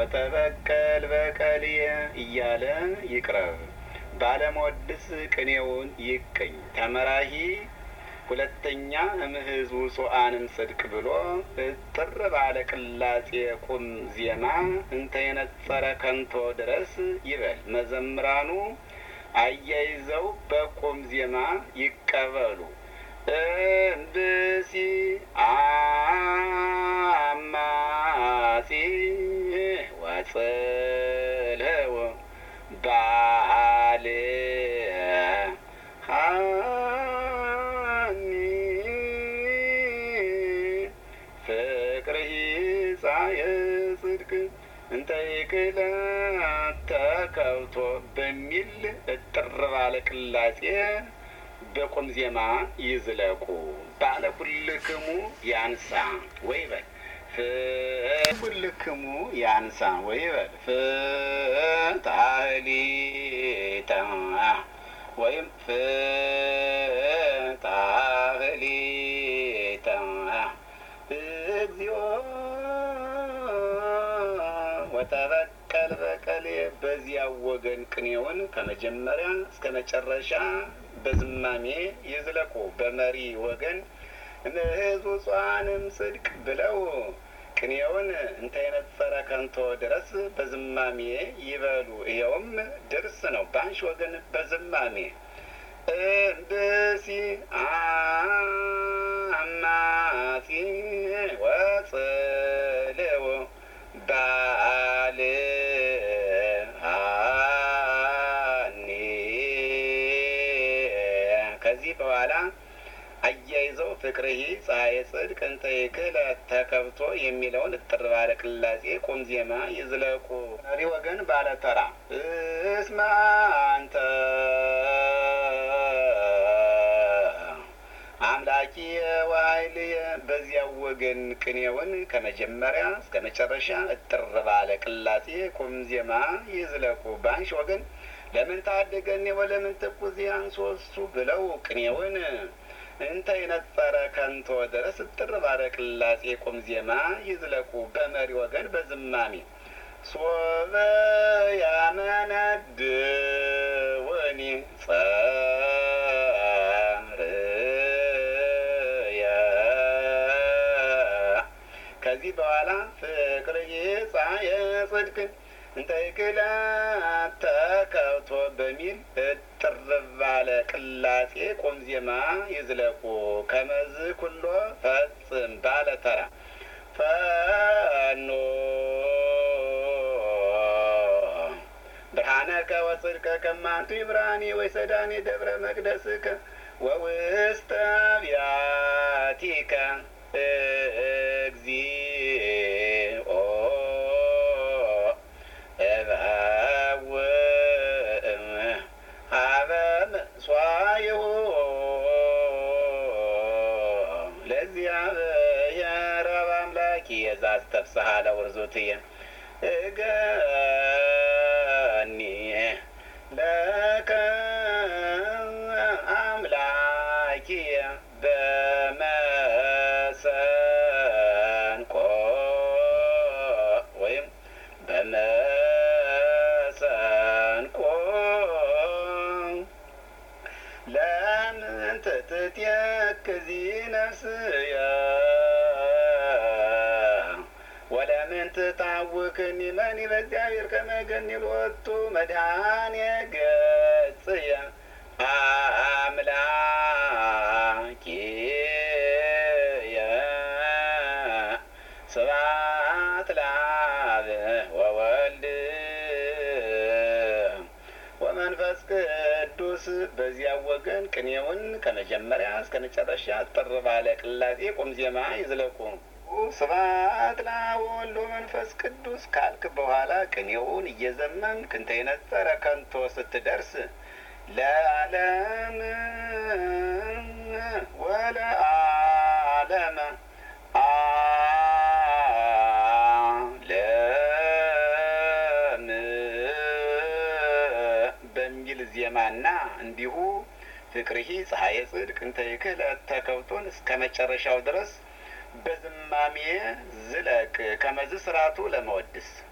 ወተበቀል በቀልየ እያለ ይቅረብ። ባለመወድስ ቅኔውን ይቅኝ ተመራሂ ሁለተኛ እምህዝ ውጹአንም ጽድቅ ብሎ እጥር ባለ ቅላጼ ቁም ዜማ እንተ የነጸረ ከንቶ ድረስ ይበል። መዘምራኑ አያይዘው በቁም ዜማ ይቀበሉ። እምብሲ አማጺ ወጽልህው ባል ሃኒ ፍቅርሂ ጻየ ጽድቅ እንተ ይክለ ተከብቶ በሚል እጥር ባለ ቅላጼ በቁም ዜማ ይዝለቁ። ባለ ኩልክሙ ያንሳ ወይበል ኩልክሙ ያንሳ ወይበል ፍታህሊተ ወይም ፍታህሊተ እግዚኦ ወተበቀል በቀሌ። በዚያው ወገን ቅኔውን ከመጀመሪያ እስከ መጨረሻ በዝማሜ ይዝለቁ። በመሪ ወገን እምህዝ ውጹአንም ጽድቅ ብለው ቅኔውን እንተ የነጸረ ከንቶ ድረስ በዝማሜ ይበሉ። ይኸውም ድርስ ነው። በአንሽ ወገን በዝማሜ እምብሲ አማጺ ወጽልው ባል ከዚህ በኋላ አያይዘው ፍቅርሂ ፀሐየ ጽድቅ እንተ ይክለ ተከብቶ የሚለውን እጥር ባለ ቅላጼ ቁም ዜማ ይዝለቁ። መሪ ወገን ባለ ተራ እስመ አንተ አምላኪየ ወኃይልየ። በዚያው ወገን ቅኔውን ከመጀመሪያ እስከ መጨረሻ እጥር ባለ ቅላጼ ቁም ዜማ ይዝለቁ። በአንሽ ወገን ለምን ታደገኒ ወለምን ትኩዚያን ሶስቱ ብለው ቅኔውን እንተ የነጸረ ከንቶ ድረስ እጥር ባለ ቅላጼ ቁም ዜማ ይዝለቁ። በመሪ ወገን በዝማሜ ሶበ ያመነድወኒ ጸርየ። ከዚህ በኋላ ፍቅርየ ፀሐየ ጽድቅ እንተ ይክለ ተከብቶ በሚል እጥር ባለ ቅላጼ ቁም ዜማ ይዝለቁ። ከመዝ ኩሎ ፈጽም ባለ ተራ ፈኖ ብርሃነከ ወጽድቀከ እማንቱ ይብራኒ ወይሰዳኒ ደብረ መቅደስከ ወውስተ አብያቲከ እግዚኦ የዛስተፍስሐ ለውርዙትየ እገኒ ለከ አምላኪየ በመሰንቆ ወይም በመሰንቆ ለምን ትትየክዚ ነፍስየ ወለምን ትታውክኒ መኒ በእግዚአብሔር ከመገኒ ሎቱ መድኃኔ ገጽየ አምላኪየ ስብሐት ለአብ ወወልድ ወመንፈስ ቅዱስ። በዚያ ወገን ቅኔውን ከመጀመሪያ እስከ መጨረሻ እጥር ባለ ቅላጼ ቁም ዜማ ይዝለቁ። ስብሐት ለአብ ወወልድ ወመንፈስ ቅዱስ ካልክ በኋላ ቅኔውን እየዘመምክ እንተ የነጸረ ከንቶ ስትደርስ ለዓለም ወለዓለመ ዓለም በሚል ዜማና እንዲሁ ፍቅርሂ ፀሐየ ጽድቅ እንተ ይክለ ተከብቶን እስከ መጨረሻው ድረስ በዝማሜ ዝለቅ። ከመዝ ስርዓቱ ለመወድስ